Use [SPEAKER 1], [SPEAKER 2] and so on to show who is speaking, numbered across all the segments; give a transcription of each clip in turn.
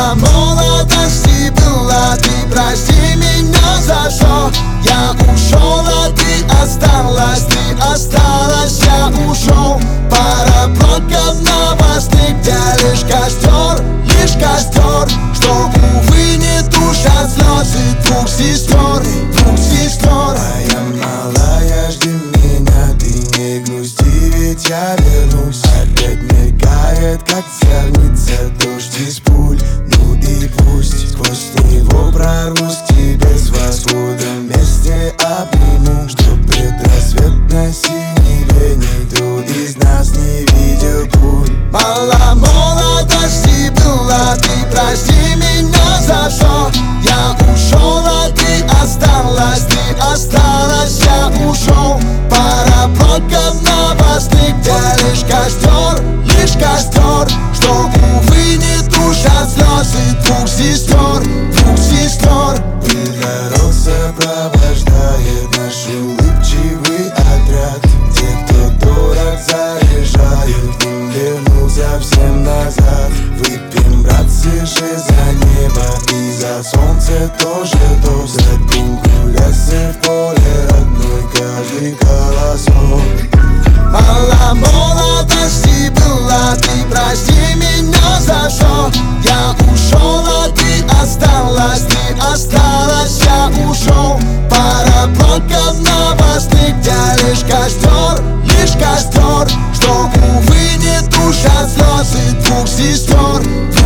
[SPEAKER 1] Мало молодости было, ты прости меня за что я ушел, а ты осталась, я ушел. Пара блоков новостных, где лишь костер, что, увы, не тушат слезы двух сестер.
[SPEAKER 2] Моя малая, жди меня, ты не грусти, ведь я вернусь. Опять мелькает, как зерница, дождь из пуль. Ну и пусть сквозь него прорвусь к тебе с восходом, вместе обниму, что предрассветной синеве никто из нас не видел пуль.
[SPEAKER 1] Мало молодости было, ты прости меня за что я ушел, а ты осталась, я ушел. Пара блоков новостных, где лишь костер, что, увы, не тушат слезы двух сестер.
[SPEAKER 2] Пыль дорог сопровождает наш улыбчивый отряд. Те, кто дорог, заряжают, к ним вернуться всем назад. Выпьем, братцы, же за небо и за солнце тоже тост. За дымку леса в поле родной, каждый колосок.
[SPEAKER 1] Мало молодости было, ты прости меня за что я ушел, а ты осталась, я ушел. Пара блоков новостных, где лишь костер, что, увы, не тушат слезы двух сестер.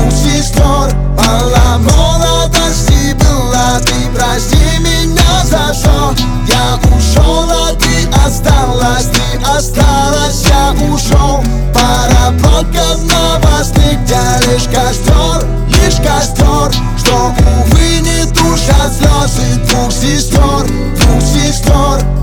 [SPEAKER 1] Мало молодости было, ты прости меня за что я ушел, а ты осталась, я ушел. Пара блоков новостных, где лишь костер, что, увы, не тушат слезы двух сестер.